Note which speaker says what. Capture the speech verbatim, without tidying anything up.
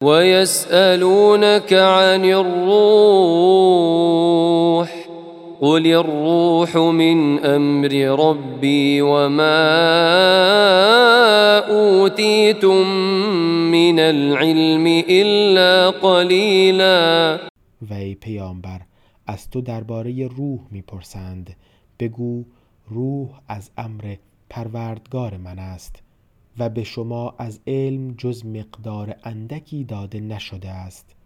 Speaker 1: ويسألونك عن الروح قل الروح من أمر ربي وما أوتيتم من العلم إلا قلیلا.
Speaker 2: و ای پیامبر از تو درباره روح میپرسند، بگو روح از امر پروردگار من است و به شما از علم جز مقدار اندکی داده نشده است.